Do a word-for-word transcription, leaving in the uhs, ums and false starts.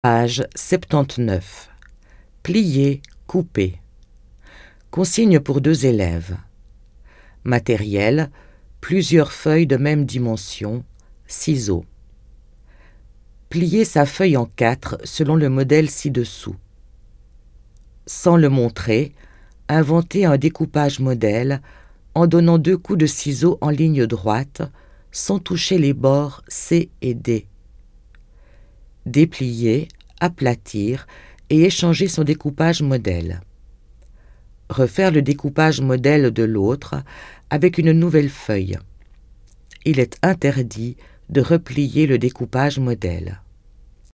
Page soixante-dix-neuf. Plier, couper. Consigne pour deux élèves. Matériel, plusieurs feuilles de même dimension, ciseaux. Plier sa feuille en quatre selon le modèle ci-dessous. Sans le montrer, inventer un découpage modèle en donnant deux coups de ciseaux en ligne droite, sans toucher les bords C et D. Déplier, aplatir et échanger son découpage modèle. Refaire le découpage modèle de l'autre avec une nouvelle feuille. Il est interdit de replier le découpage modèle.